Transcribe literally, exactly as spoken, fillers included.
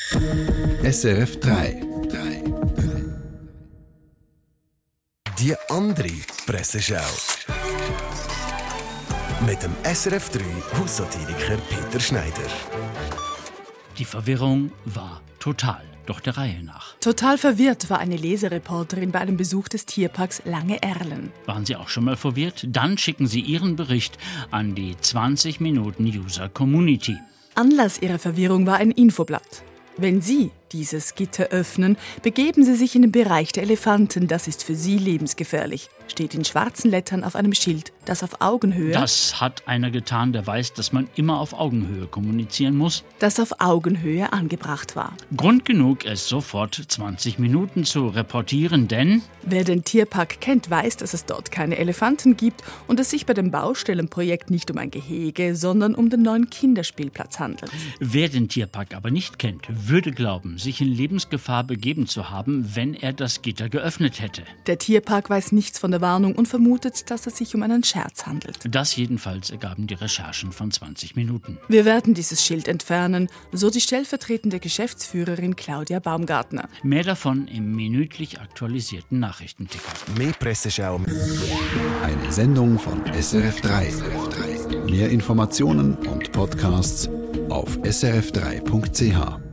S R F drei. Die andere Presseschau. Mit dem S R F drei Haussatiriker Peter Schneider. Die Verwirrung war total, doch der Reihe nach. Total verwirrt war eine Lesereporterin bei einem Besuch des Tierparks Lange Erlen. Waren Sie auch schon mal verwirrt? Dann schicken Sie Ihren Bericht an die zwanzig Minuten User Community. Anlass ihrer Verwirrung war ein Infoblatt. Wenn Sie dieses Gitter öffnen, begeben Sie sich in den Bereich der Elefanten. Das ist für Sie lebensgefährlich. Steht in schwarzen Lettern auf einem Schild, das auf Augenhöhe... Das hat einer getan, der weiß, dass man immer auf Augenhöhe kommunizieren muss. Das auf Augenhöhe angebracht war. Grund genug, es sofort zwanzig Minuten zu reportieren, denn... Wer den Tierpark kennt, weiß, dass es dort keine Elefanten gibt und es sich bei dem Baustellenprojekt nicht um ein Gehege, sondern um den neuen Kinderspielplatz handelt. Wer den Tierpark aber nicht kennt, würde glauben, sich in Lebensgefahr begeben zu haben, wenn er das Gitter geöffnet hätte. Der Tierpark weiß nichts von der Warnung und vermutet, dass es sich um einen Scherz handelt. Das jedenfalls ergaben die Recherchen von zwanzig Minuten. Wir werden dieses Schild entfernen, so die stellvertretende Geschäftsführerin Claudia Baumgartner. Mehr davon im minütlich aktualisierten Nachrichtenticker. Mehr Presseschau. Eine Sendung von S R F drei. Mehr Informationen und Podcasts auf s r f drei punkt c h.